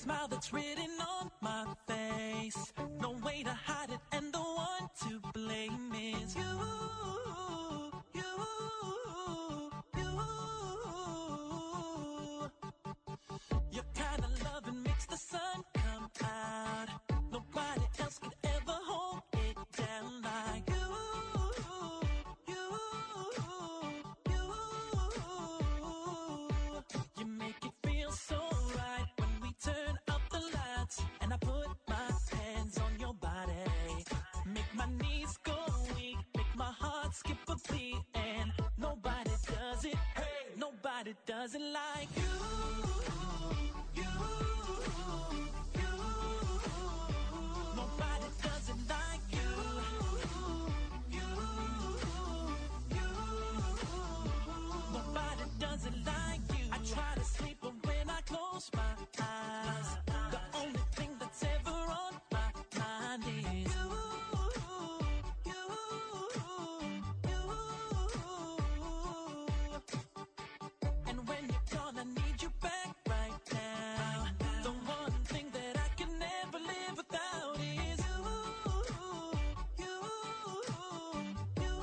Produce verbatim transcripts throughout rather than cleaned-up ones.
smile that's written on my face. No way to hide it, and the one to blame is you. You, you. Your kind of loving makes the sun come out. Nobody else could ever hold it down like you. You, you. You make it feel so right when we turn up the lights and I put my hands on your body. Make my knees go weak, make my heart skip a beat, and nobody does it. Hey, nobody does it like you. You, you. Nobody does it like you. You, you. Nobody does it like you. I try to sleep, but when I close my eyes, the only thing that's ever on my mind is you. You, you. And when you're gone, I need you back right now. The one thing that I can never live without is you. You, you.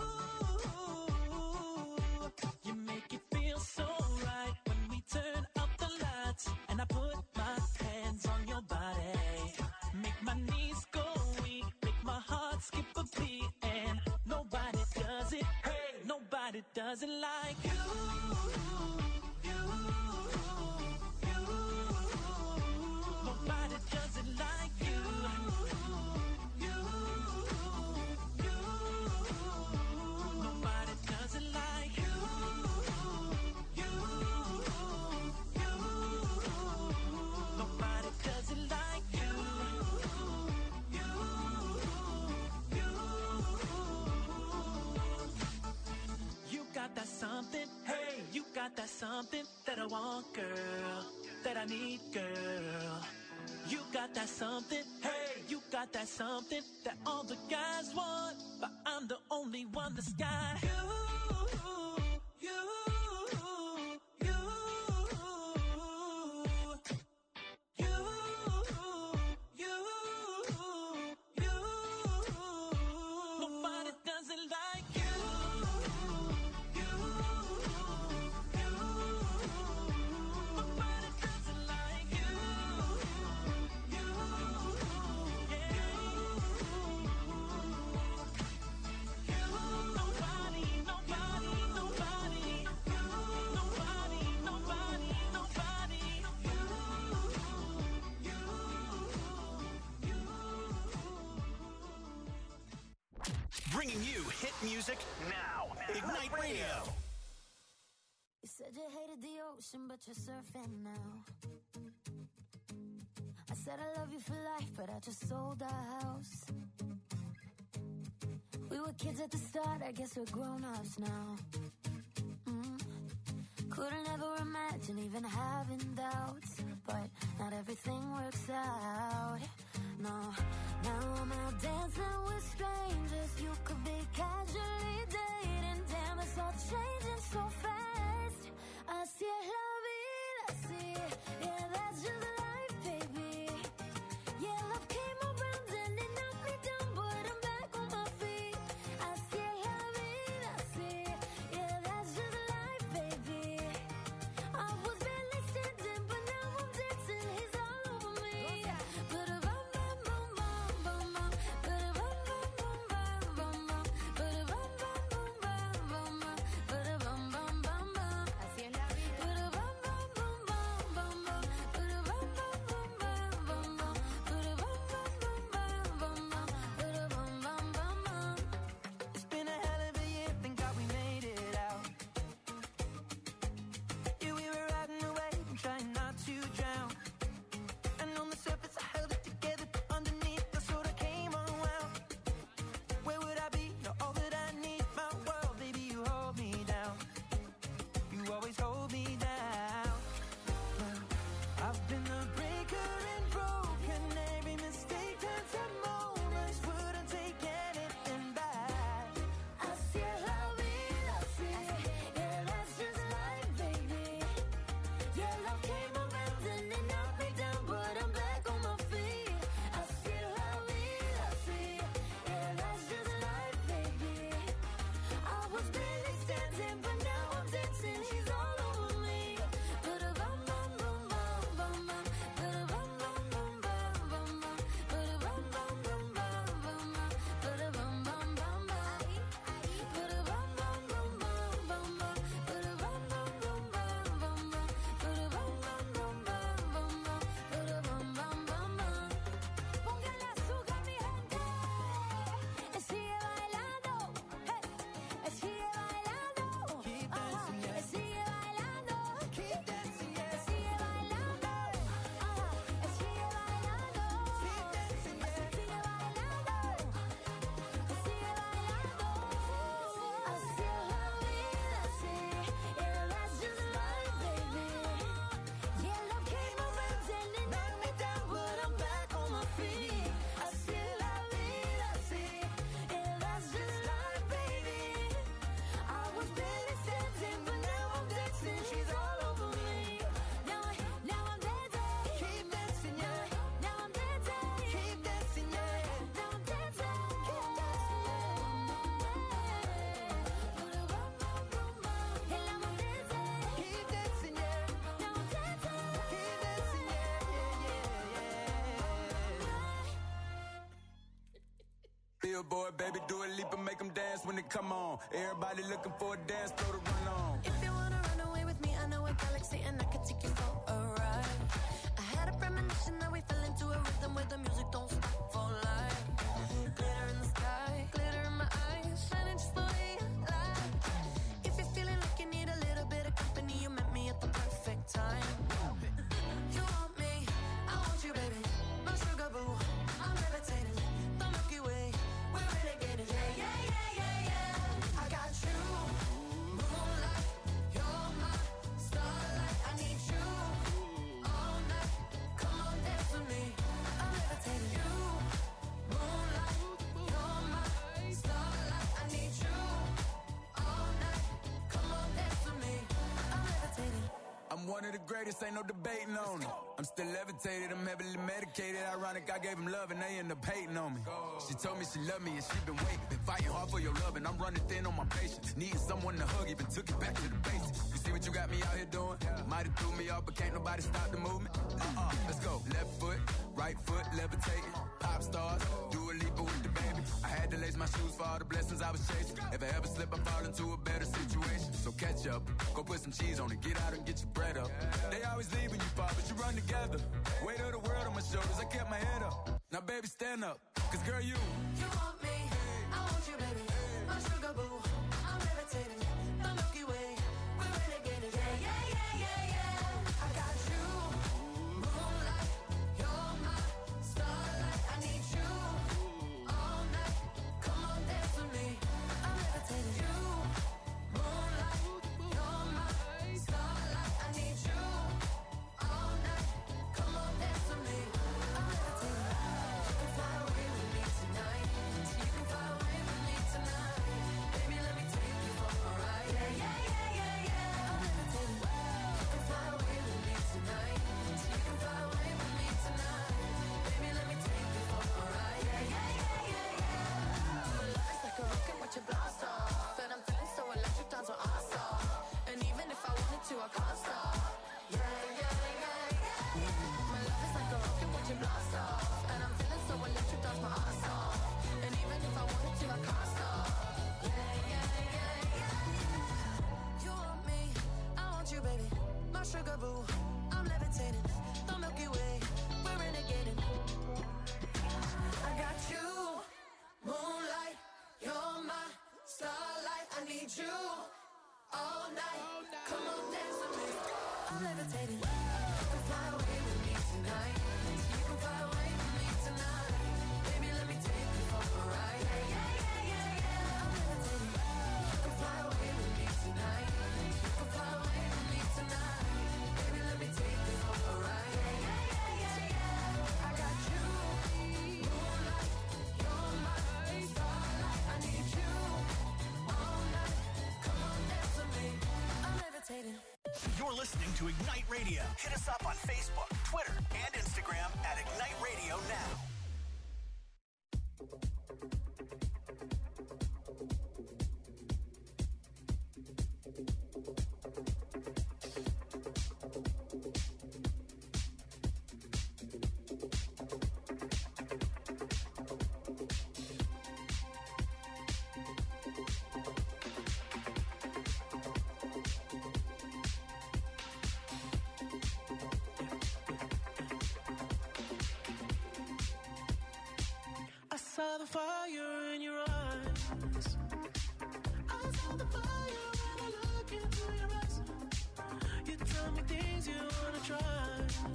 You make it feel so right when we turn up the lights and I put my hands on your body. Make my knees go weak, make my heart skip a beat, and nobody does it. Hey, nobody does it like you. You, you. Nobody does it like you. You, you. Nobody does it like you. You, you. Nobody does it like you. You, you. You got that something, hey, you got that something that I want, girl, that I need, girl. You got that something, hey, you got that something that all the guys want, but I'm the only one that's got you. You, you. You, you. You. Nobody does it like you. You, you. Nobody does it like you. You, yeah. You, nobody, nobody, nobody. You, nobody, nobody, nobody. You, you, you. Bringing you hit music now. Ignite Radio. You said you hated the ocean, but you're surfing now. I said I love you for life, but I just sold our house. We were kids at the start, I guess we're grown-ups now. Mm. Couldn't ever imagine even having doubts, but not everything works out. No, now I'm out dancing with strangers. You could be casually dating. Damn, it's all changing so fast. Así es la vida, sí. Yeah, that's just life, baby. Yeah, love came around and it knocked me down, but I'm back on my feet. Así es la vida, sí. Yeah, that's just life, baby. I was barely standing, but now I'm dancing. He's all over me. Ba-da-bum, bum, bum, bum, bum, bum. Ba-da-bum, bum, bum, bum, bum, bum. Ba-da-bum, bum, bum, bum, bum, bum. Ba-da-bum, bum, bum, bum. Así es la vida. Ba-da-bum, bum, bum, bum, bum, bum. billboard, baby, do a leap and make them dance when they come on. Everybody looking for a dance floor to run on. If you wanna run away with me, I know a galaxy and I could take you for a ride. I had a premonition that we fell into a rhythm where the music don't stop for life. Glitter in the sky, glitter in my eyes, shining just the way I like. If you're feeling like you need a little bit of company, you met me at the perfect time. You want me, I want you, baby, my sugar boo. I'm levitating, the Milky Way, we're renegading. Yeah, yeah, yeah, yeah, yeah. I got you, moonlight, you're my starlight. I need you all night. Come on, dance with me. I'm levitating. You, moonlight, you're my starlight. I need you all night. Come on, dance with me. I'm levitating. I'm one of the greatest, ain't no debating on it. I'm still levitated, I'm heavily medicated. Ironic, I gave him love and they end up hating on me. She told me she loved me and she been waiting. Been fighting hard for your love and I'm running thin on my patience. Needing someone to hug, even took it back to the basics. You see what you got me out here doing? Might have threw me off, but can't nobody stop the movement. Uh-uh, let's go. Left foot, right foot, levitating. Pop stars, do a leap with the baby. I had to lace my shoes for all the blessings I was chasing. If I ever slip, I fall into a better situation. So catch up, go put some cheese on it, get out and get your bread up. They always leave when you fall, but you run together. Weight of the world on my shoulders, I kept my head up. Now baby, stand up, cause girl, you You want me, I want you, baby, my sugar boo. I'm levitating, the Milky Way, we're renegading. Yeah, yeah, yeah, yeah, yeah. I got you, moonlight, you're my starlight. I need you all night. Come on, dance with me. I'm levitating. You, moonlight, you're my starlight. I need you all night. Come on, dance with me. I'm levitating. You can fly away with me tonight. You can fly away with me tonight. Baby, let me take you for a ride. Yeah, yeah, yeah, yeah, yeah. I'm levitating. You can fly away with me tonight. You can fly away with me tonight. Baby, let me take you for a ride. Yeah, yeah, yeah, yeah, yeah. My love is like a rocket, watch it blast off. And I'm feeling so electric, down to awesome. And even if I wanted to, I can't stop. Yeah, yeah, yeah, yeah. My love is like a rocket, watch it blast off. And I'm feeling so electric, down my ass off. And even if I wanted to, I can't stop. Yeah, yeah, yeah, yeah. You want me, I want you, baby, my sugar boo. I'm levitating, the Milky Way, we're renegading. I got you, moonlight, you're my starlight. I need you all night. Come on, dance with me. I'm levitating. You can fly away with me tonight. You can fly away with me tonight. Baby, let me take you for a ride. Yeah, yeah, yeah, yeah, yeah. I'm levitating. You can fly away with me tonight. You can fly away with me tonight. Baby, let me take you for a ride. Yeah, yeah, yeah, yeah, yeah. I got you, moonlight, you're my starlight. I need you all night. Come on, dance with me. I'm levitating. You're listening to Ignite Radio. Hit us up on Facebook, Twitter, and Instagram at Ignite Radio Now. I saw the fire in your eyes. I saw the fire when I look into your eyes. You tell me things you wanna try.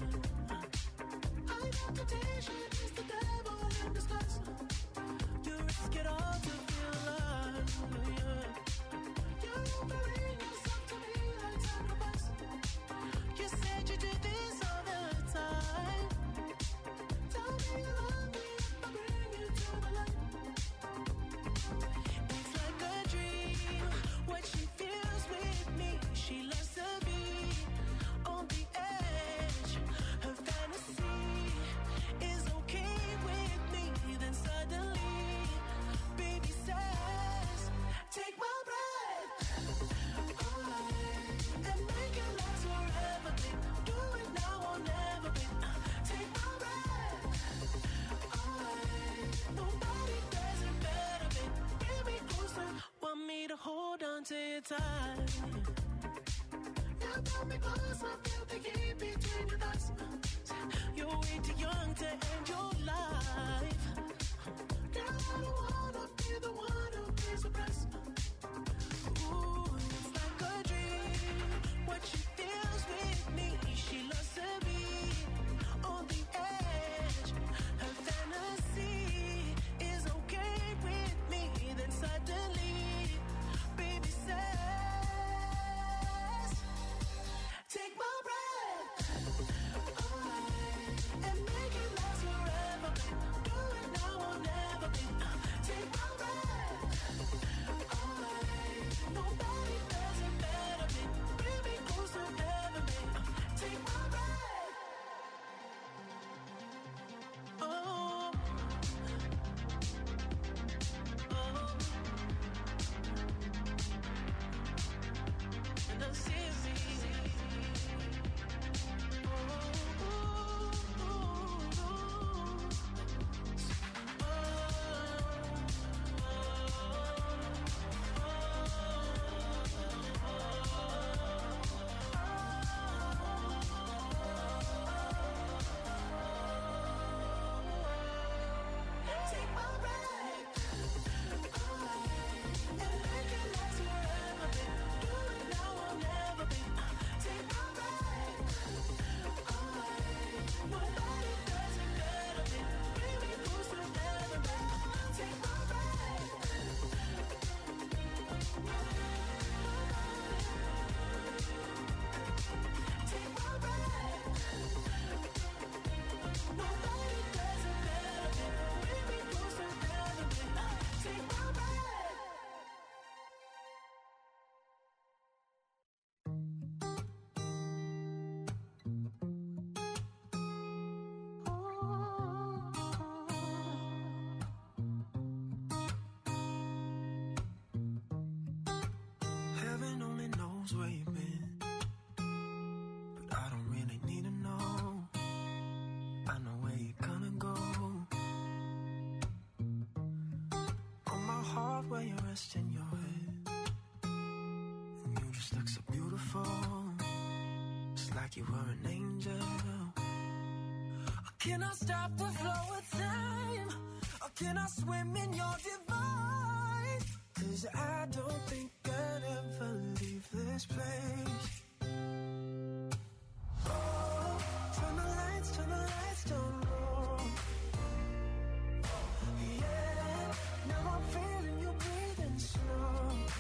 I know temptation is the devil in disguise. You risk it all to feel alive. Yeah. You're offering yourself to me like sacrifice. You said you do this all the time. Tell me you love me if I bring you to the light. It's like a dream, what she feels with me. She loves to be on the edge. Her fantasy is okay with me. Then suddenly time. You pull me close, I feel the heat between us. You're way too young to end your life. Girl, I don't wanna be the one who pays the price. Ooh, it's like a dream. What she feels with me, she loves to be on the edge. Her fantasy is okay with me. Then suddenly, baby says, take my breath away and make it last forever. Do it now or never. Take my breath away. Nobody does it better. Bring me closer, heaven. Take my breath. Oh, oh, and I see it. Take my breath away and make it last forever. Do it now or never. Take my breath away. Nobody does it better. Bring me closer, heaven. Take my breath. Take my breath. Nobody does it better. Bring me closer, heaven. Take my breath. Heaven only knows where you've been, but I don't really need to know. I know where you're gonna go. On my heart where you're resting your head, and you just look so beautiful, just like you were an angel. Can I stop the flow of time? Or can I swim in your divine? 'Cause I don't think I'd ever leave this place. Oh, turn the lights, turn the lights down low. Yeah, now I'm feeling you breathing slow.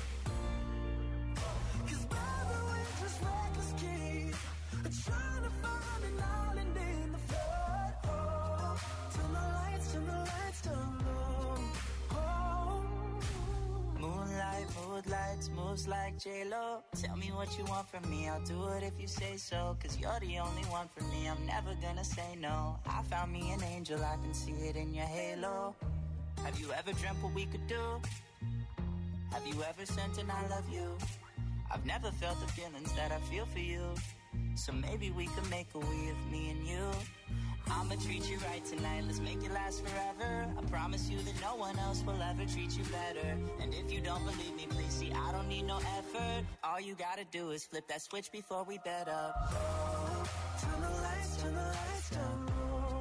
'Cause baby, we're just reckless kids, trying to find an island in the flood. Oh, turn the lights, turn the lights down low. Oh, moonlight, mood lights, moves like J-Lo. Tell me what you want from me, I'll do it if you say so. 'Cause you're the only one for me, I'm never gonna say no. I found me an angel, I can see it in your halo. Have you ever dreamt what we could do? Have you ever sent an I love you? I've never felt the feelings that I feel for you. So maybe we could make a we of me and you. I'ma treat you right tonight, let's make it last forever. I promise you that no one else will ever treat you better. And if you don't believe me, please see, I don't need no effort. All you gotta do is flip that switch before we bed up. Oh, turn the lights, turn the lights down low.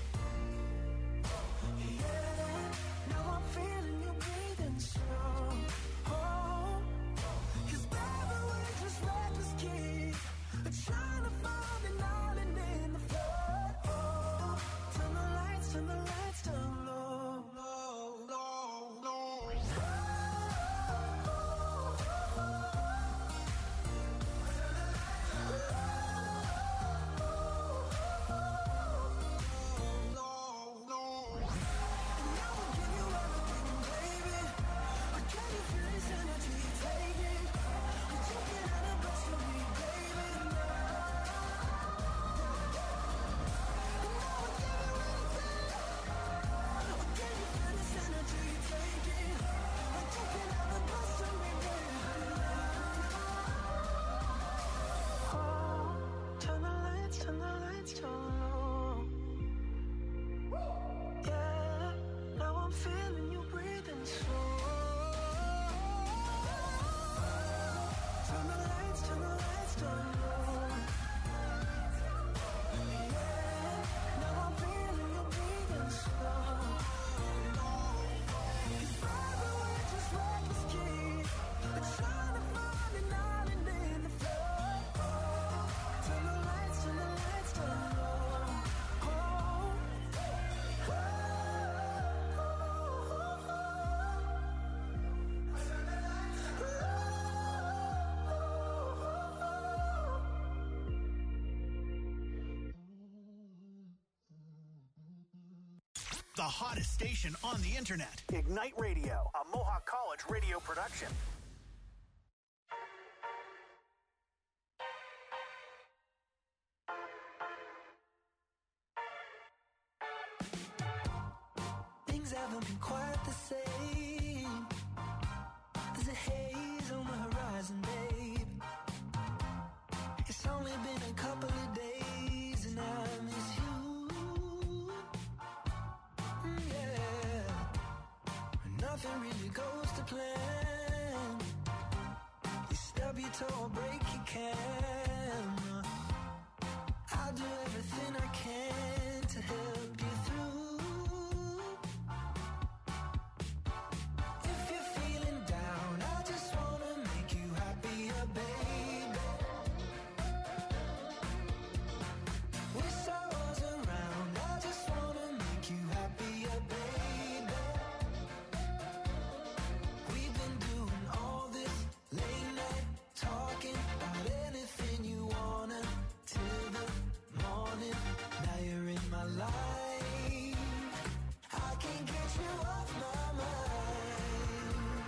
Yeah, now I'm feeling you breathing slow. Oh, 'cause baby, we're just reckless kids, trying to find an island in the flood. Oh, turn the lights, turn the lights down low. Low, low, low. Oh, the hottest station on the internet. Ignite Radio, a Mohawk College radio production. Things haven't been quite the same. There's a haze on the horizon, babe. It's only been a couple of days and I miss you. Mm, yeah. Nothing really goes to plan. You stub your toe or break your camera. I'll do everything I can to help you through. If you're feeling down, I just wanna make you happier, baby. Wish I was around, I just wanna make you happier, baby. We've been doing all this late night talking about anything you wanna till the morning. Now you're in my life. I can't get you off my mind.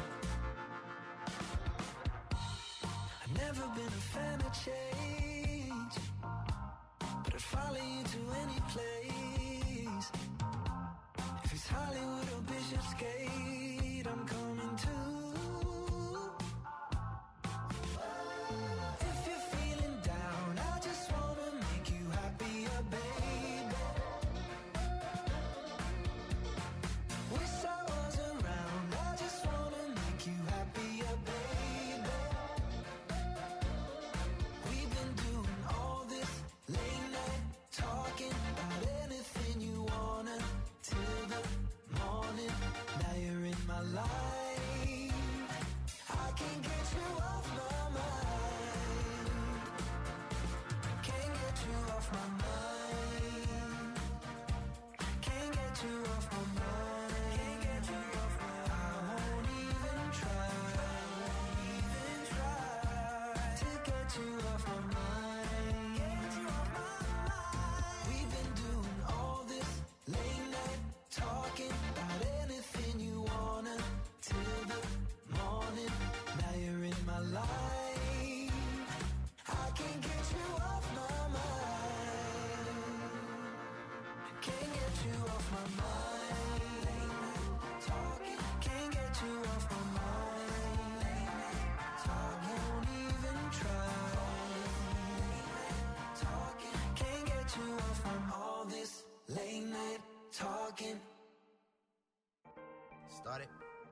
I've never been a fan of change, but I'd follow you to any place. If it's Hollywood or Bishopsgate, I'm coming too. If you're feeling down, I just wanna make you happier, baby. Wish I was around, I just wanna make you happier, baby. We've been doing all this late night talking about anything you wanna till the morning. Now you're in my life. I can't get you off my mind. Can't get you off my mind. Can't get you off my mind. Can't get you off my mind. I won't even try. Even try to get you off my mind. Get you off my mind. We've been doing all this late night talking about anything you wanna till the morning. Now you're in my life. I can't get you off my mind. Can't get you off my mind. Late night talking. Can't get you off my mind. Late night talking. Won't even try. Late night talking. Can't get you off from all this late night talking. Started.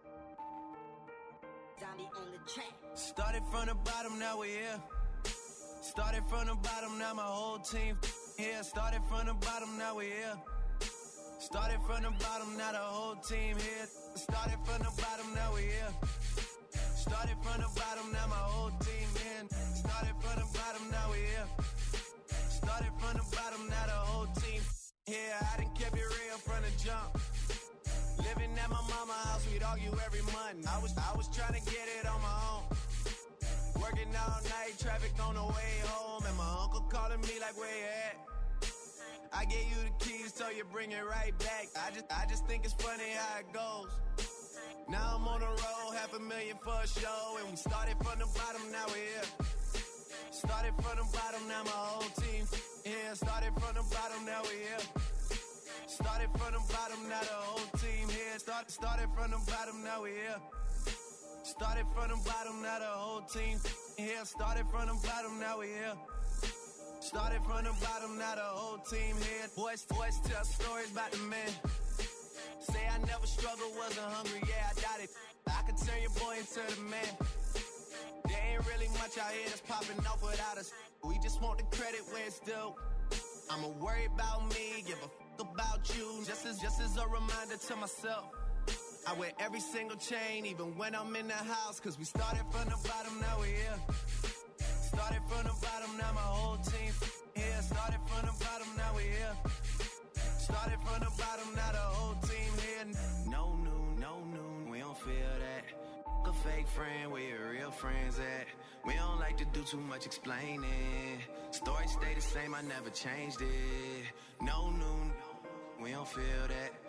Zombie on the track. Started from the bottom, now we're here. Started from the bottom, now my whole team here. Started from the bottom, now we're here. Started from the bottom, now the whole team here. Started from the bottom, now we're here. Started from the bottom, now my whole team in. Started from the bottom, now we're here. Started from the bottom, now the whole team here. I done kept it real from the jump. Living at my mama's house, we'd argue every month. I was I was trying to get it on my own. Working all night, traffic on the way home, and my uncle calling me like, where you at? I gave you the keys, so you bring it right back. I just I just think it's funny how it goes. Now I'm on the road, half a million for a show, and we started from the bottom, now we're here. Started from the bottom, now my whole team here. Started from the bottom, now we're here. Started from the bottom, now the whole team here. Start, started from the bottom, now we here. Started from the bottom, now the whole team here. Started from the bottom, now we here. Started from the bottom, now the whole team here. Boys, boys tell stories about the men. Say I never struggled, wasn't hungry, yeah, I doubt it. I could turn your boy into the man. There ain't really much out here that's popping off without us. We just want the credit where it's due. I'ma worry about me, give a f*** about you. Just as, just as a reminder to myself. I wear every single chain, even when I'm in the house. Cause we started from the bottom, now we're here. Started from the bottom, now my whole team here. Started from the bottom, now we're here. Started from the bottom, now the whole team here. No noon, no noon, we don't feel that. A fake friend, where your real friends at? We don't like to do too much explaining. Story stay the same, I never changed it. No noon, we don't feel that.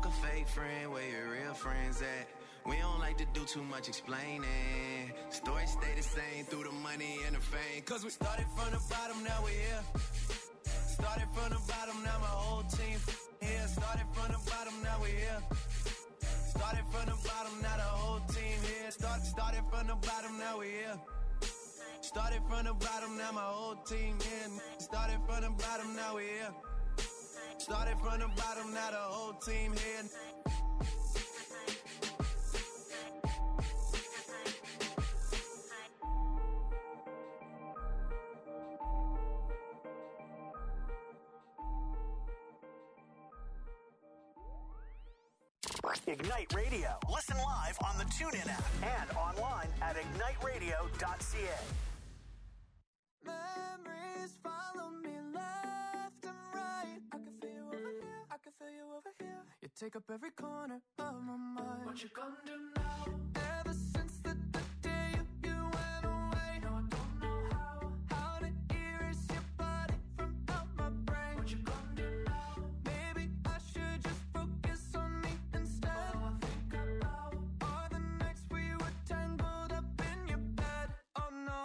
Fuck a fake friend, where your real friends at? We don't like to do too much explaining. Stories stay the same through the money and the fame. Cause we started from the bottom, now we're here. Started from the bottom, now my whole team here. Started from the bottom, now we're here. Started from the bottom, now the whole team here. Start, started from the bottom, now we're here. Started from the bottom, now my whole team here. Started from the bottom, now we're here. Started from the bottom, now the whole team here. Ignite Radio. Listen live on the TuneIn app and online at ignite radio dot c a. Memories follow me left and right. I can feel you over here. I can feel you over here. You take up every corner of my mind. What you gonna do now? Ever since the, the day you, you went away, no, I don't know how. How to erase your body from out my brain. What you gonna do now? Maybe I should just focus on me instead. All I think about are the nights we were tangled up in your bed. Oh no.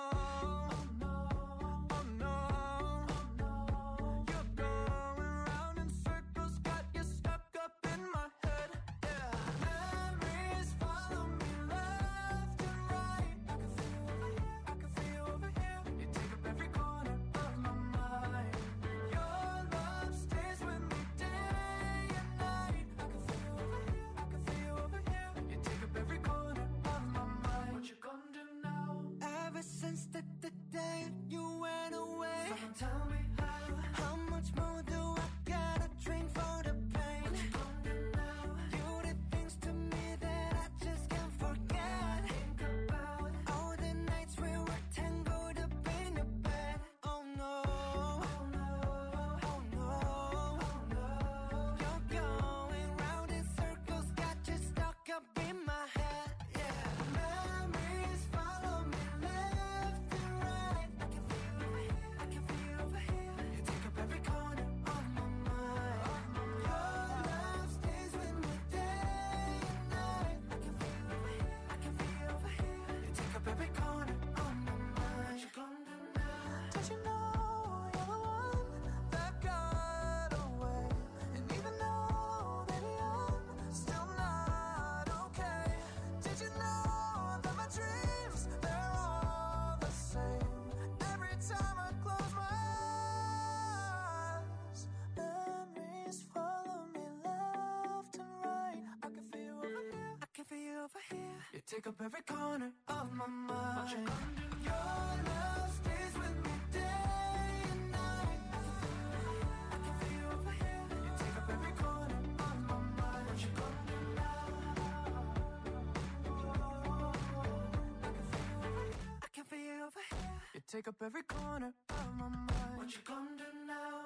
Since the, the day you went away, someone tell me how. How much more do I gotta drink for the pain? What you gonna do now? You did things to me that I just can't forget. Think about all the nights we were tangled up in your bed. Oh no, oh no, oh no, oh no. You're going round in circles, got you stuck up in my head. Yeah, memories follow me left and right. I can feel over here, I can feel over here. You take up every corner of my mind. Your love stays with me day and night. I can feel over here, I can feel over here. You take up every corner of my mind. What you gonna do now? Did you know you're the one that got away? And even though, baby, I'm still not okay. Did you know that my dreams, they're all the same? Every time I close my eyes, memories follow me left and right. I can feel you over here, I can feel you over here. You take up every corner of my mind. What you gonna do? Your love stays with me day and night. I can feel you over here, I can feel you over here. You take up every corner of my mind. What you gonna do now? I can feel you over here. You take up every corner of my mind. What you gonna do now?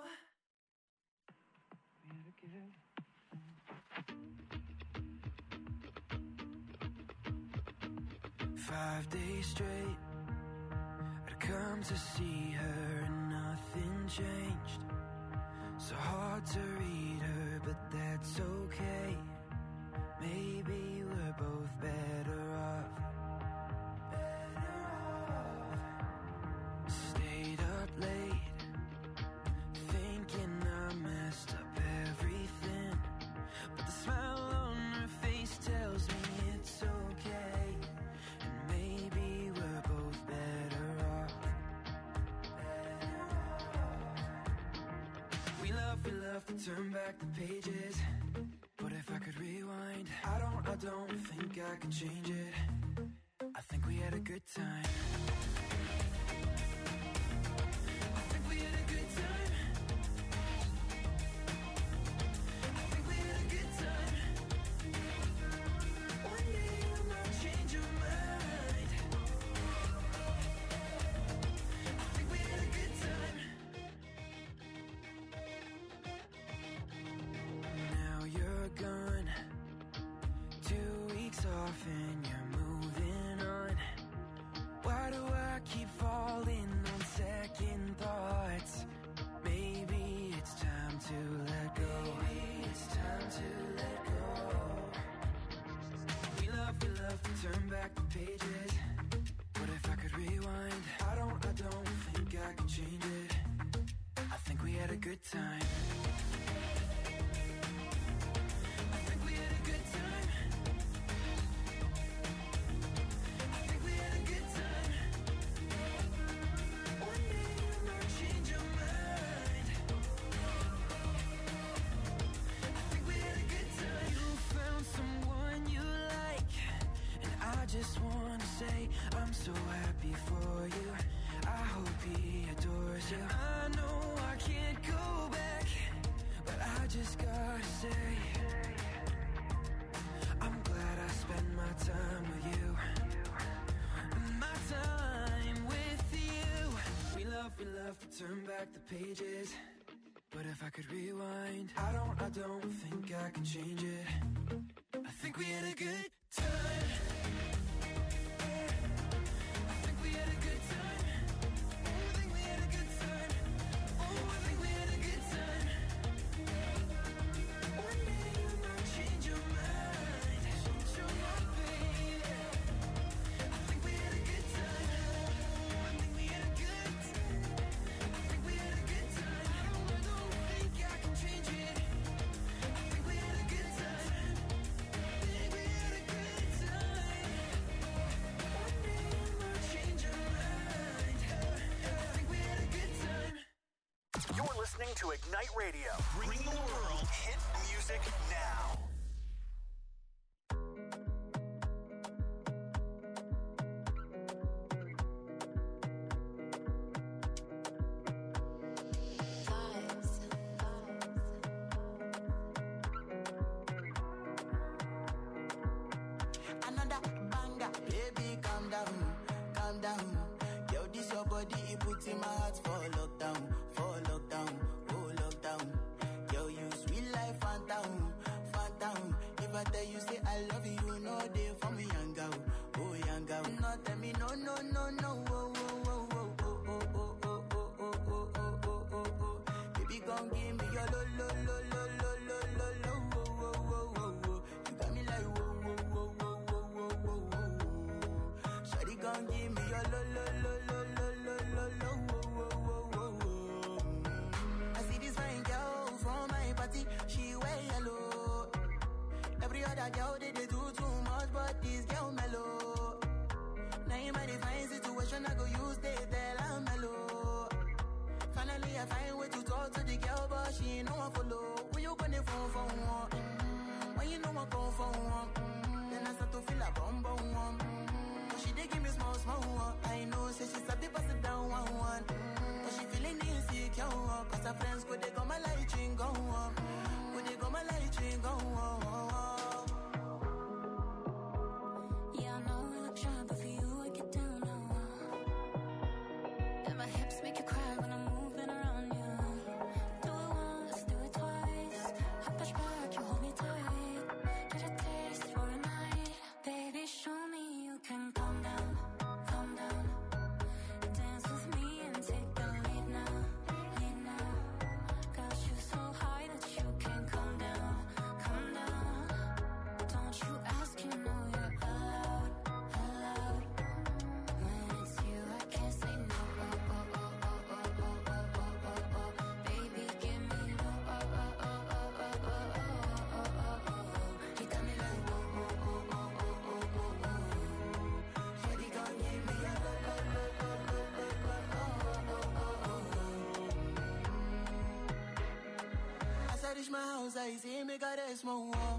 Five days straight, I'd come to see her and nothing changed. So hard to read her, but that's okay. Maybe we're both better off. Better off. Stayed up late, thinking I messed up everything. But the smile on her face tells me it's okay. And maybe we're both better off. Better off. We love, we love to turn back the pages. But if I could rewind, I don't, I don't think I could change it. I think we had a good time. I think we had a good time. I think we had a good time. One day you might change your mind. I think we had a good time. Now you're gone, two weeks off and you're moving on. Why do I keep turn back the pages. What if I could rewind? I don't, I don't think I could change it. I think we had a good time. I think we had a good time. I think we had a good time. One day you might change your mind. I think we had a good time. You found someone you like, and I just wanna say I'm so happy for you. I hope he adores you. I know I can't go back, but I just gotta say I'm glad I spent my time with you. My time with you. We love, we love to turn back the pages. But if I could rewind, I don't, I don't think I can change it. I think we had a good time. I think we had a good time. Oh, I think we had a good time. Oh, I think we had a good time. One day you might change your mind. Change your mind, baby. I think we had a good time. I think we had a good time. I think we had a good time. I don't, I don't think I can change it. I think we had a good time. I think we had a good time. One day you might change your mind. I think we had a good time. You're listening to Ignite Radio, bringing the world hit music now. Another banger, baby, calm down, calm down. Yo, this your body, it puts in my heart for lockdown, for lockdown, oh lockdown. Yo, you sweet life, phantom, phantom. If I tell you say I love you, you know they for me, young girl, oh young girl. No, tell me no, no, no, no, oh, oh, oh, oh, oh, oh, oh, oh, oh, oh, oh, oh, oh, oh. Baby, come give me your lo, lo, lo, lo, lo, lo, lo, lo, oh, oh, oh, oh, oh. You got me like whoa, whoa, whoa, whoa, whoa, whoa, whoa, whoa. Shawty, come give me your lo, lo, lo, lo, lo, lo, lo, lo, oh, oh, oh, oh, oh. I see this fine girl from my party, she wear yellow. Every other girl they, they do too much, but this girl mellow. Now in my divine situation, I go use they tell I'm mellow. Finally, I find way to talk to the girl, but she ain't no one follow. When you gonna phone for one? Mm-hmm. When you know I come for one? Mm-hmm. Then I start to feel a bum bum one. Mm-hmm. But she dey give me small small one. I know, say she's a bit pass it down one one. Mm-hmm. But she feeling insecure, one. Cause her friends go they go my light ring go on. Go they go my light ring go on. Yeah, I know I look shy, but for you I get down low. And my hips make you cry when I'm moving around you. Do it once, do it twice. I push back, you hold me tight. Get a taste for a night. Baby, show me you can calm down, calm down. Dance with me and take the lead now, lead now. Got you so high that you can't calm down, calm down. Don't you ask, you know you're allowed, allowed. When it's you, I can't say no. Oh, oh, oh, oh, oh, oh, oh, oh, oh, oh. Baby, give me no. Oh, oh, oh, oh, oh, oh, oh, oh, oh, oh. You got me like whoa, whoa, whoa, whoa, whoa, whoa, whoa, whoa. Shawty gon' give me a lo, lo, lo, lo, lo, lo, lo, oh, oh, oh, oh. As I reach my house, I see me got a small wall.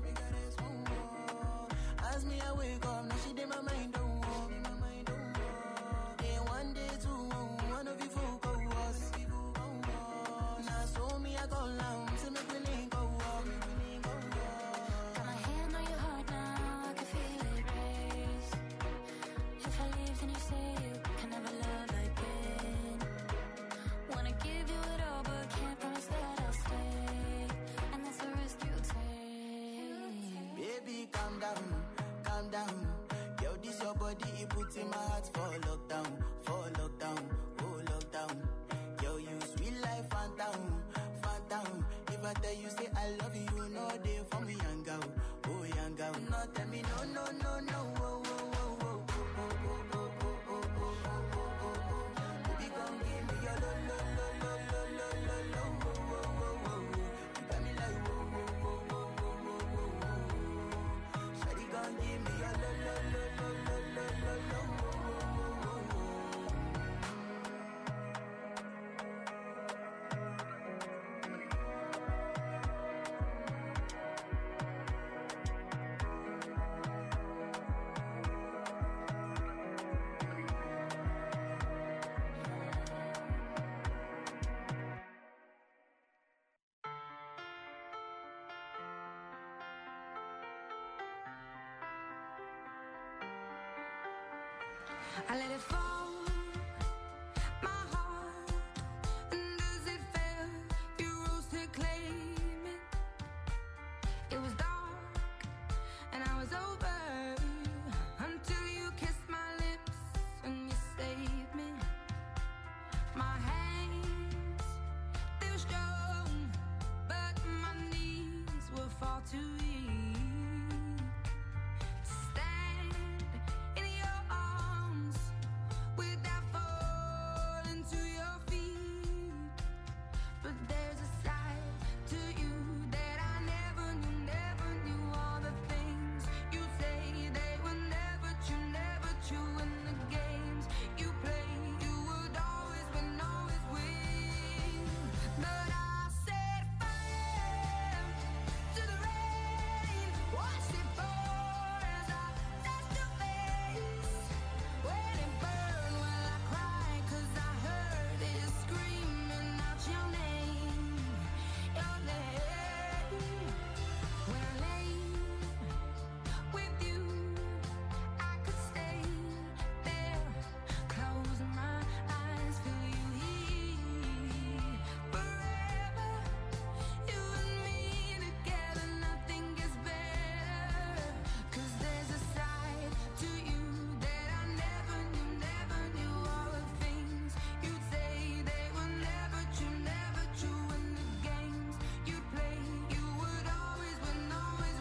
As me, I wake up, now she did my mind don't walk. Day one, day two, one of you folk go us. Now so me, I go down, so make me link go walk. Got my hand on your heart now, I can feel it race. If I leave, then you say you can never love again. Wanna give you it all, but can't promise that I'll stay. And that's a risk you take. Baby, calm down, calm down. Yo, this your body, it puts in my heart for lockdown, for lockdown, oh lockdown. Yo, you sweet life, phantom, phantom. If I tell you say I love you, you know they for me, young girl, oh young girl. No, tell me no, no, no, no, oh, oh, oh, I let it fall, my heart, and as it fell, you rose to claim it. It was dark, and I was over, until you kissed my lips, and you saved me. My hands, they were strong, but my knees were far too weak to stand in your arms without falling to your feet. But there's a side to you that I never knew, never knew. All the things you say, they were never true, never true. And the games you play, you would always win, always win. But I set fire to the rain, watched it pour as I touched your face. When it burned, well I cried 'cause I heard it screaming out your name, your name. When I lay with you, I could stay there, close my eyes, feel you here forever. You and me together, nothing gets better. 'Cause there's a side to you that I never knew, never knew. All the things you'd say, they were never true, never true. And the games you'd play, you would always win, always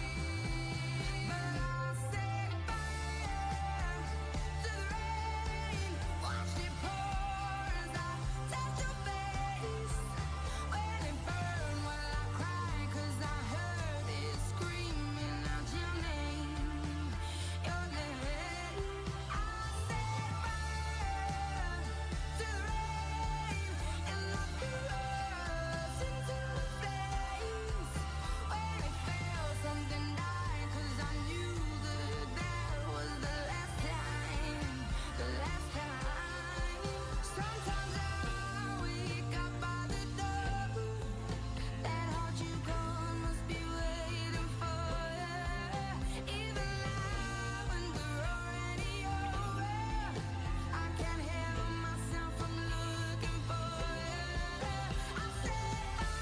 win. But I set fire to the rain, watched it pour as I touched your face. When it burned, well I cried 'cause I heard it screaming out your name, your name. I set fire to the rain and locked us into the flames. When it fell, something died 'cause I knew that that was the last time, the last time. Sometimes I wake up by the door, that heart you called must be waiting for you. Even now when we're already over, I can't help myself from looking for you. I set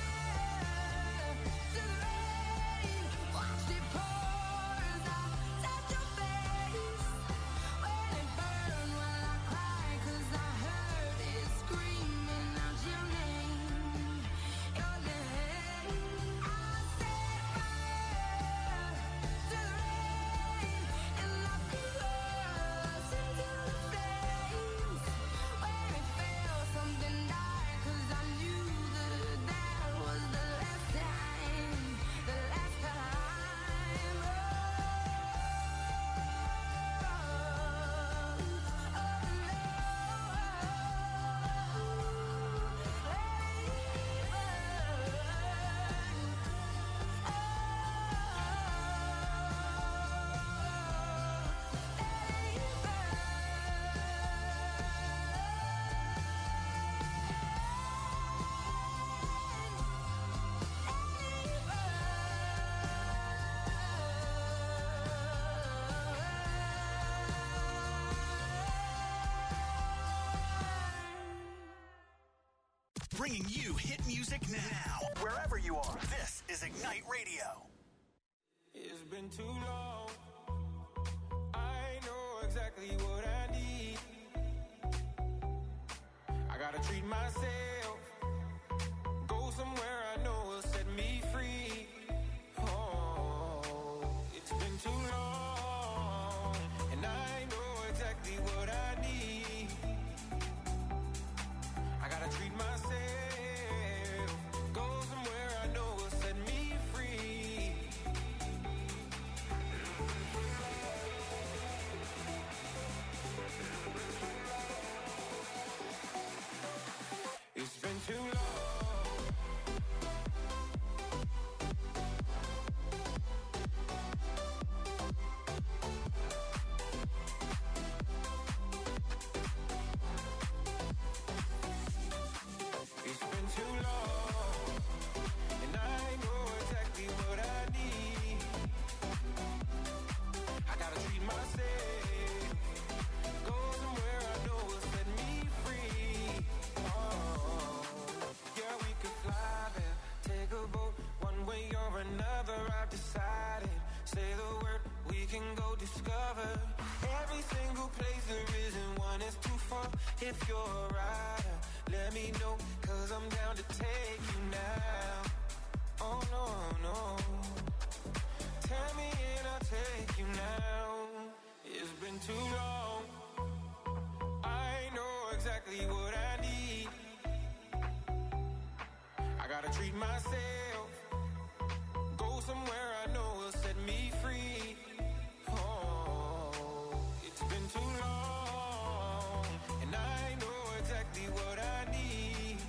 fire to the rain, watched it pour as I touched your face. When it burned, well I cried 'cause I heard it screaming out your name, your name. I set fire to the rain and locked us into the flames. When it fell, something died 'cause I knew that that was the last time, the last time. Oh, Bringing you hit music now, wherever you are. This is Ignite Radio. It's been too long. I know exactly what I need. I gotta treat myself. Go somewhere I know will set me free. Oh, it's been too long. And I know exactly what I need. I gotta treat myself. Go somewhere I know will set me free. It's covered. Every single place there isn't one is too far. If you're a rider, let me know, cause I'm down to take you now. Oh no, no. Tell me and I'll take you now. It's been too long. I know exactly what I need. I gotta treat myself. Go somewhere I know will set me free. Oh, it's been too long, and I know exactly what I need.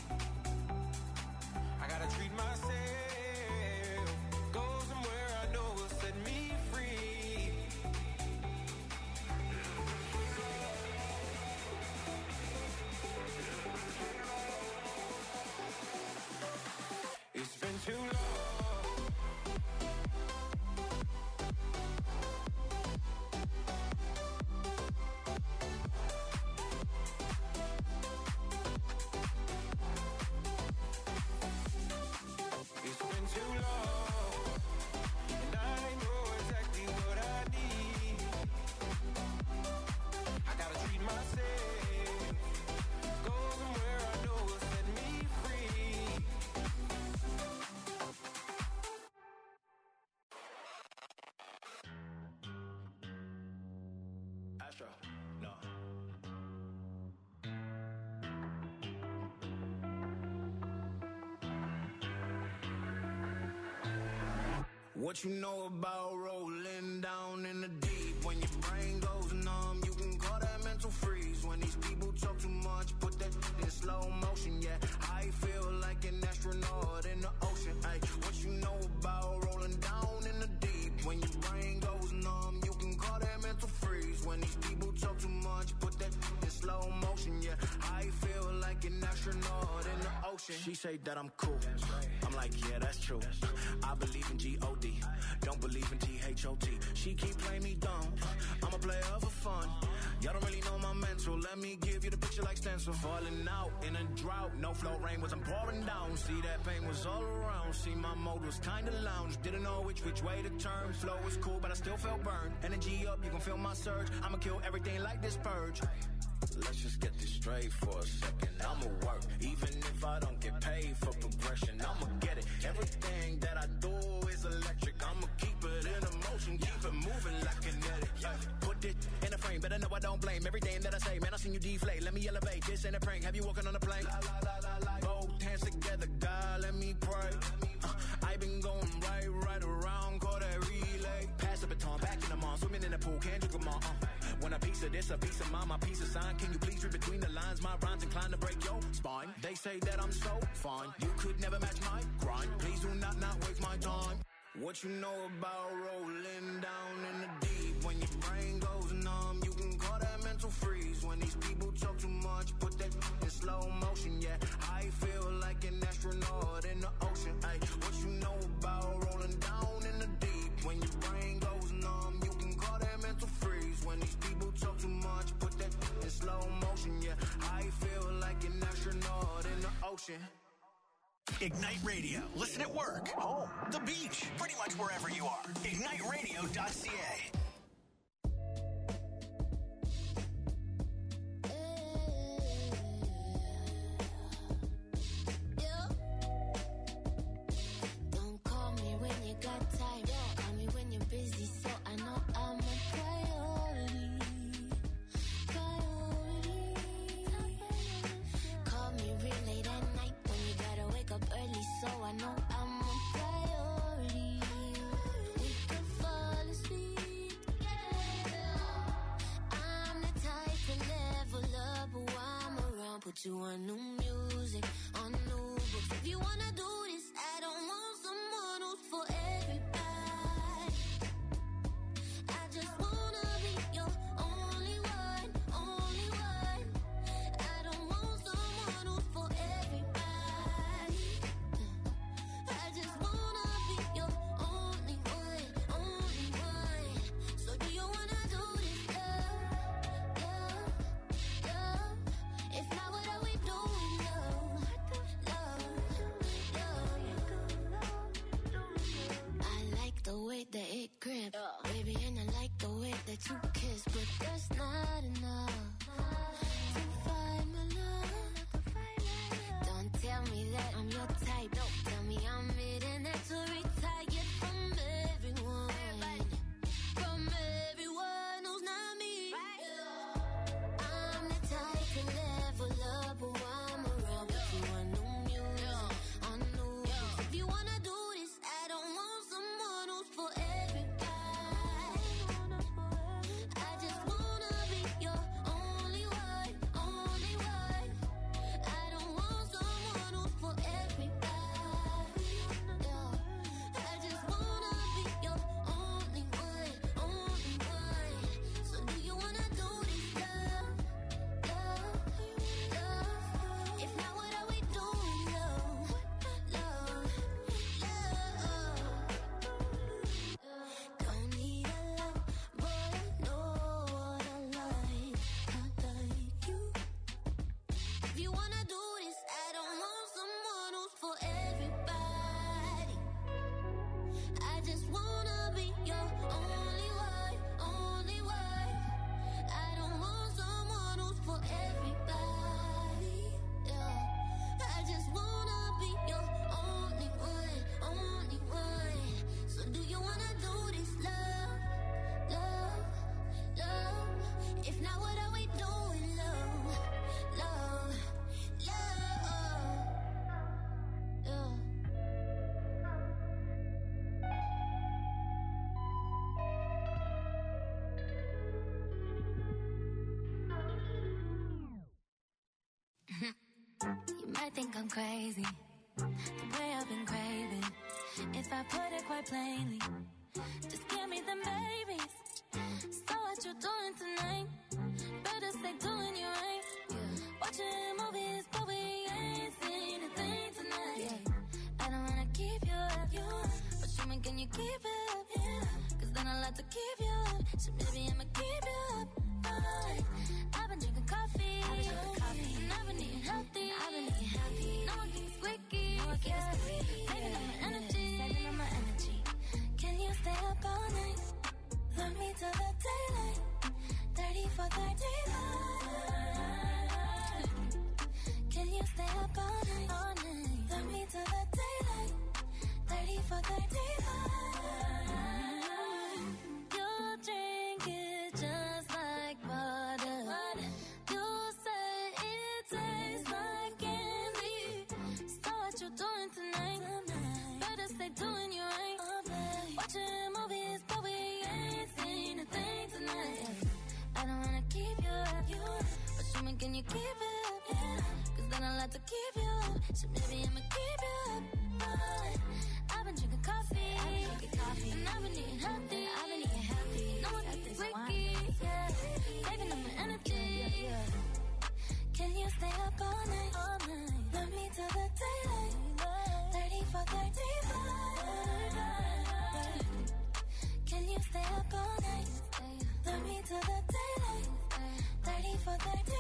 I gotta treat myself. Go somewhere I know will set me free. It's been too long. It's been too long, and I know exactly what I need. I gotta treat myself. Go somewhere I know will set me free. Astra, no. What you know about rolling down in the deep? When your brain goes numb, you can call that mental freeze. When these people talk too much, put that in slow motion. Yeah, I feel like an astronaut in the ocean. Ay, what you know about rolling down in the deep? When your brain goes numb, you can call that mental freeze. When these people talk too much, put that in slow motion. Yeah, I feel like an astronaut in the ocean. She say that I'm cool. I'm like, yeah, that's true. I believe in G O D, don't believe in T H O T. She keep playing me dumb. I'm a player for fun. Y'all don't really know my mental. Let me give you the picture like stencil. Falling out in a drought, no flow rain wasn't pouring down. See, that pain was all around. See, my mode was kinda lounge. Didn't know which which way to turn. Flow was cool, but I still felt burned. Energy up, you can feel my surge. I'ma kill everything like this purge. Let's just get this straight for a second. I'ma work, even if I don't get paid for progression. I'ma get it. Everything that I do is electric. I'ma keep it in motion, keep it moving like kinetic. Yeah. Put it in a frame, better know I don't blame everything that I say. Man, I seen you deflate. Let me elevate. This ain't a prank. Have you walking on a plane? La, la, la, la, la. Both hands together, God, let me pray. Uh, I been going right, right around, call that relay. Pass the baton, back in the mall, swimming in the pool, can't drink them all. Uh. Want a piece of this, a piece of mine, my piece of sign. Can you please read between the lines? My rhymes inclined to break your spine. They say that I'm so fine, you could never match my grind. Please do not not waste my time. What you know about rolling down in the deep? When your brain goes numb, you can call that mental freeze. When these people talk too much, put that in slow motion. Yeah, I feel like an astronaut in the ocean. Ay, what you know about rolling down in the deep? When your brain goes numb, you can call that mental freeze. When these people talk too much, put that in slow motion. Yeah, I feel like an astronaut in the ocean. Ignite Radio. Listen at work, home, the beach, pretty much wherever you are. ignite radio dot c a. Don't call me when you got time. Call me when you're busy, so I know I'm a priority. Priority. Call me real late at night when you gotta wake up early, so I know I'm a priority. We can fall asleep together. I'm the type to level up while I'm around. Put you on new music, on new books. If you wanna do this, I don't want someone who's for everybody. I just wanna be your only one, only one. I don't want someone who's for everybody. I just wanna be your only one, only one. So do you wanna do this, love, love, love? If not, what are we doing, love, love, love? might think I'm crazy, the way I've been craving. If I put it quite plainly, just give me them babies. So what you doing tonight? Better stay doing you right. Watching movies, but we ain't seen a thing tonight. Yeah. I don't wanna keep you up, you up. But show me, can you keep it up? Yeah. Cause then I'll have to keep you up. So maybe I'ma keep you up. Alright. I've been drinking coffee, I've been drinking coffee. And I've been eating healthy, I've been eating healthy. No one keeps squeaky, no one keeps squeaky. Saving up my energy, saving up my energy. Can you stay up all night? Love me till the daylight. thirty for thirty-five. Can you stay up all night? All night. Love me till the daylight. thirty for thirty-five. You drink it just like water. You say it tastes like candy. So what you doing tonight? Better stay doing you right. Watching movies, but we ain't seen a thing tonight. I don't wanna keep you up, you up. But show me, can you keep it up? Yeah. Cause then I'll have to keep you up. So maybe I'ma keep you up. Alright. I've been drinking coffee, I've been drinking coffee. And I've been eating healthy, I've been eating healthy. No one keeps squeaky, yeah. Saving up my energy, yeah. Can you stay up all night? All night. Love me till the daylight. thirty for thirty-five. Can you stay up all night? Love me till the daylight. thirty for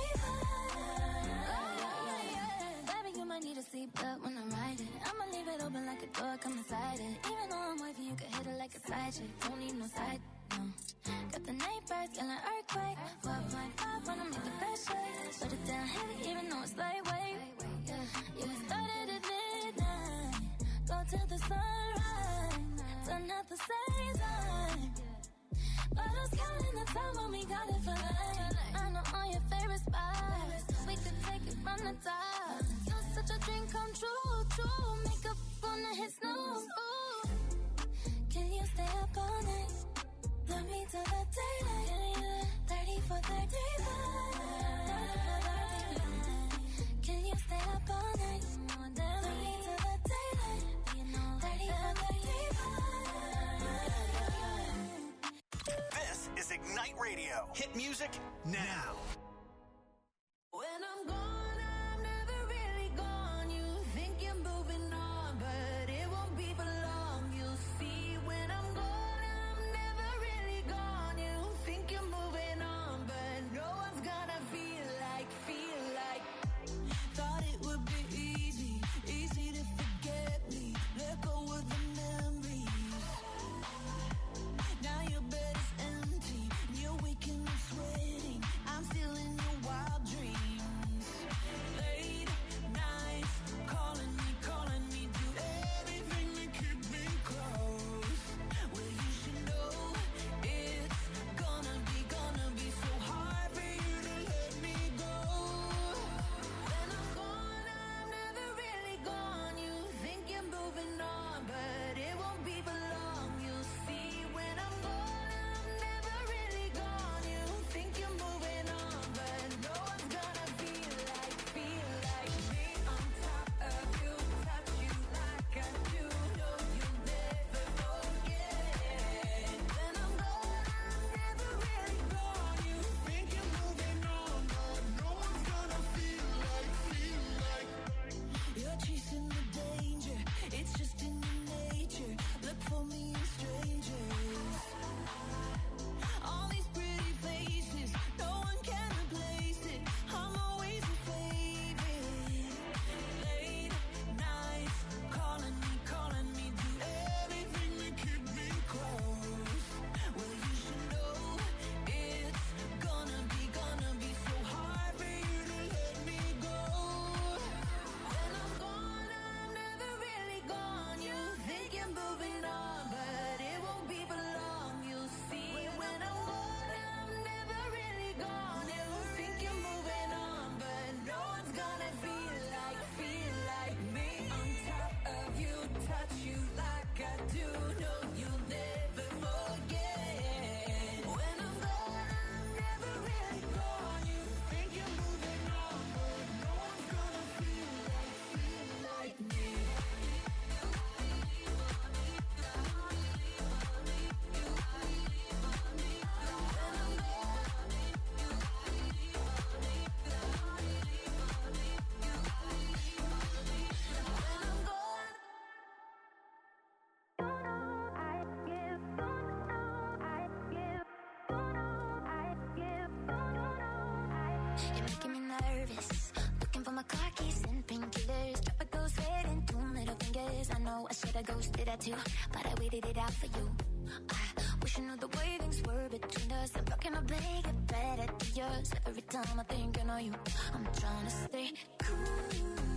thirty-five. Baby, you might need a seatbelt when I'm riding. I'ma leave it open like a door, come inside it. Even though I'm wifey, you can hit it like a side chick. Don't need no side, no. Got the night birds, yelling earthquake. four point five wanna make the best shake. Put it down heavy, even though it's lightweight. Yeah, yeah, we started at midnight. Go till the sunrise. Done at the same time. But I was counting the time when we got it for life. I know all your favorite spots. We could take it from the top. You're such a dream come true, true. Makeup on the hit snooze. Ooh. Can you stay up all night? Love me till the daylight. thirty for thirty-five. Can you stay up all night? Love me till the daylight. thirty for thirty-five. This is Ignite Radio. Hit music now. When I'm gone, I'm never really gone. You think you're moving on, but it won't be for long. You'll see when I'm gone, I'm never really gone. You think you're moving on, but no one's gonna feel like, feel like. Thought it would be easy, easy to forget me. Let go of the memories. Now your bed is empty, you're waking up sweating. I'm still in nervous. Looking for my car keys and painkillers. Drop a ghost red and two middle fingers. I know I should've ghosted that too, but I waited it out for you. I wish I knew the way things were between us. I'm rocking my bag, get better to yours. Every time I think I know you, I'm trying to stay cool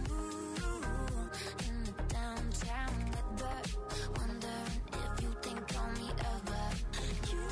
in the downtown weather. Wondering if you think on me ever. You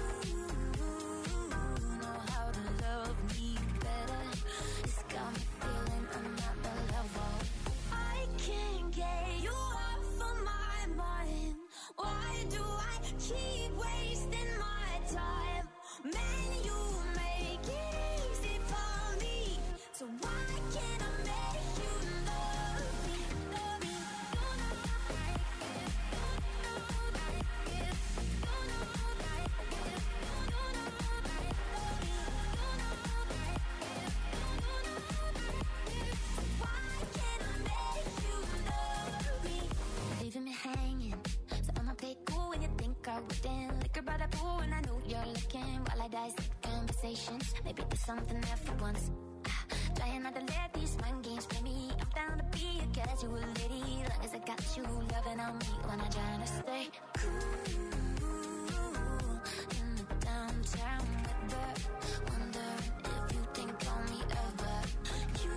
know how to love me better. It's got me feeling I'm not the level. I can't get you off of my mind. Why do I keep wasting my time? Man, you make it easy for me. So why can't I make you love me? Love me. You know like it. You know like it. You know like it. You know like love me. You know like it. You know like it. So why can't I make you love me? Leaving me hanging. So I'ma play cool when you think I wouldn't. Liquor by the pool and I know you're looking. While I dissect conversations, maybe there's something there for once. Ah, trying not to let these mind games play me. I'm down to be a casual lady, long as I got you loving on me when I'm trying to stay cool in the downtown weather. Wondering if you think on me ever. You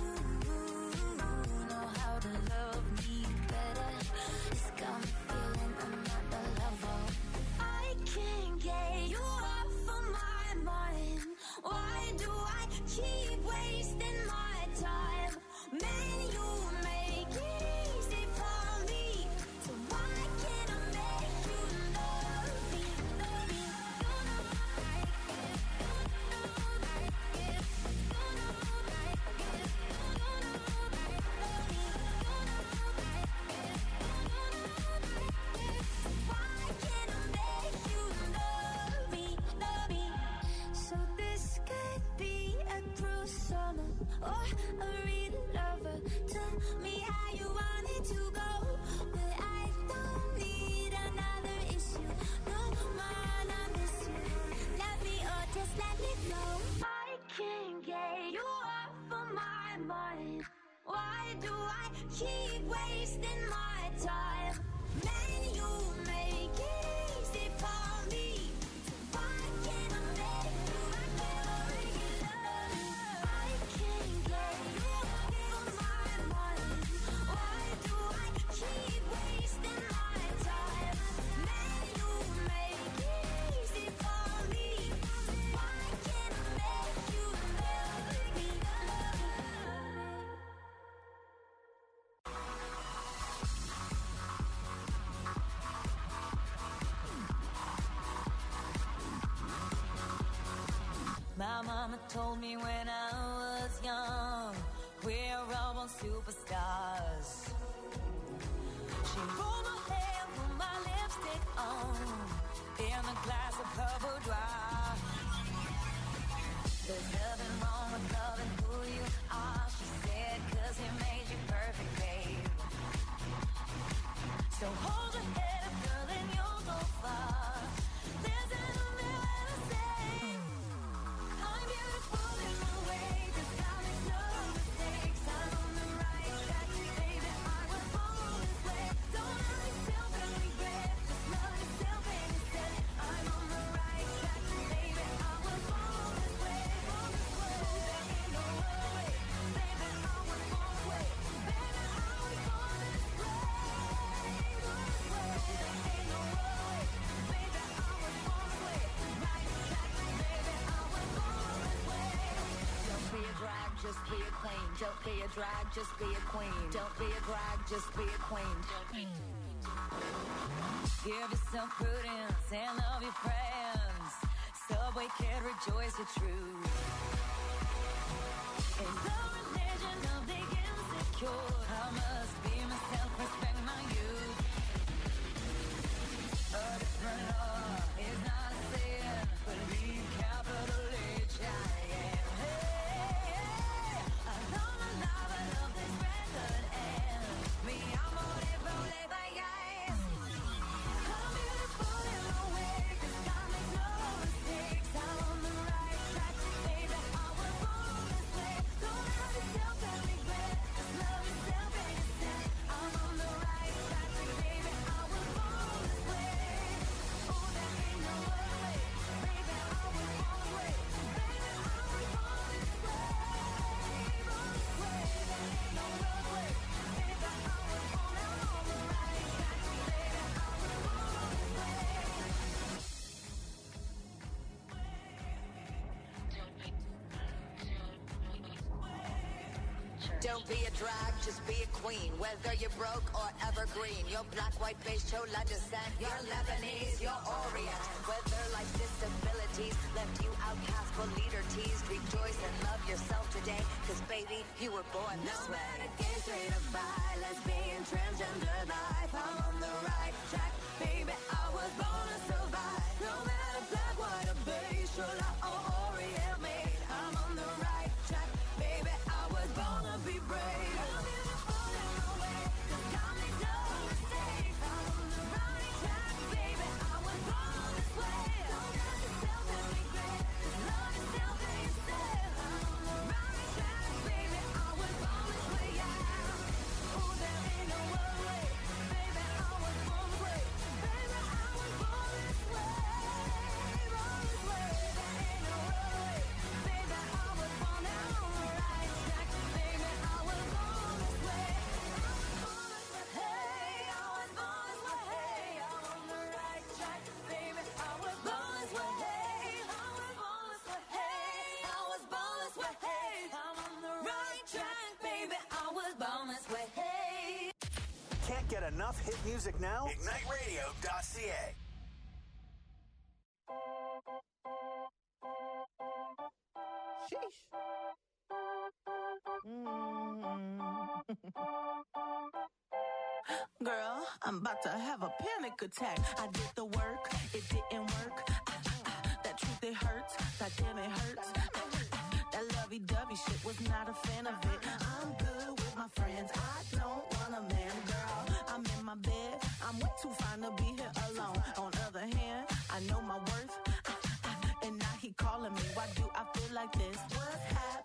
know how to love me better. It's got me feeling I'm not the level. I can't get you off of my mind. Why do I keep wasting my time? Man, you make it easy for me. So why can't I make you love me? Love me. You know like it. You know like it. You know like it. You know like love me. You know like it. You know like it. So why can't I make you love me? Love me. So this could be a true summer or a real lover. Tell me how you want it to go, but I don't need another issue. No man, I miss you. Love me or just let me go. I can't get you off of my mind. Why do I keep wasting my time? Man, you make it easy for me. So why can't I make you regular? I can't get you off of my mind. Why do I keep wasting my time? Man, you make it easy for me. So why can't I make you love me? My mama told me when I was young, we're all born superstars. She rolled my hair, put my lipstick on, in a glass of her boudoir. There's nothing wrong with loving who you are, she said, 'cause he made you perfect, babe. So hold your head up, girl, and you'll go far. There's an umbrella to say, I'm beautiful in my way, 'cause I make no mistakes. I'm on the right track, baby, I was born this way. Don't hurt yourself and regret, just love yourself instead. I'm on the right track, baby, I was born this way. Born this way. There ain't no other way, baby, I was born this way. Baby, I was born this way. Born this way. There ain't no other way, baby, I was born this way. Right track, baby, I was born this way. Don't be a drag, just be a queen. Don't be a drag, just be a queen. Don't be a drag, just be a queen. Give yourself prudence and love your friends. Subway kid, rejoice your truth. In the religion of the insecure, I must be myself, respect my youth. A different law is not a sin, believe capital H I am. Hey, hey, I love my life, I love this record, and me, I'm on it, roll it like ice. I'm beautiful in my way, 'cause I make no mistakes. I'm on the right track, baby, I was born this way. Don't have Don't be a drag, just be a queen. Whether you're broke or evergreen, you're black, white, beige, chola descent. You're Lebanese, you're Orient. Whether life's disabilities left you outcast but leader teased, rejoice and love yourself today, cause baby, you were born this way. No matter gay, straight or bi, lesbian, transgender life, I'm on the right track, baby, I was born to survive. No matter black, white, or beige, chola or Orient made, I'm on the right track, baby, I was born to be brave. I'm beautiful in my way, cause God made no mistake. I'm on the right track, baby, I was born this way. Don't ask yourself and regret, cause love yourself and yourself. I'm on the right track, baby, I was born this way, yeah. Oh, there ain't no other way, baby, I was born this way. Baby, I was born this way, born this way. There ain't no other way, baby, I was born on the right track, baby, I was born this way. Hey, I was born this way, hey, I'm on the right track, baby, I was born this way, hey, I was born this way, hey, I was born this way, hey, I'm on the right track, baby, I was born this way, hey. Can't get enough hit music now? Ignite Radio dot C A. Sheesh. Girl, I'm about to have a panic attack. I did the work, it didn't work. Ah, ah, ah, that truth, it hurts. That damn, it hurts. Ah, ah, ah, that lovey-dovey shit, was not a fan of it. I'm good with my friends. I don't want a man, girl. I'm in my bed. I'm way too fine to be here alone. On the other hand, I know my worth. Ah, ah, ah, and now he calling me. Why do I feel like this? What's happening?